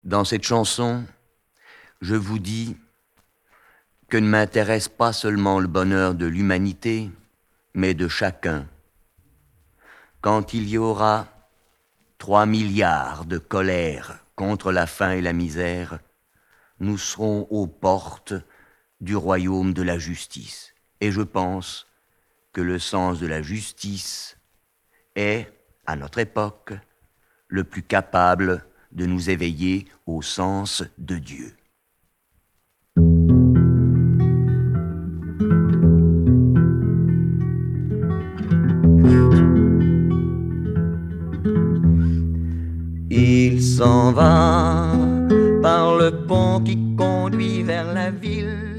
Dans cette chanson, je vous dis que ne m'intéresse pas seulement le bonheur de l'humanité, mais de chacun. Quand il y aura 3 milliards de colère contre la faim et la misère, nous serons aux portes du royaume de la justice. Et je pense que le sens de la justice est, à notre époque, le plus capable de nous éveiller au sens de Dieu. Il s'en va par le pont qui conduit vers la ville.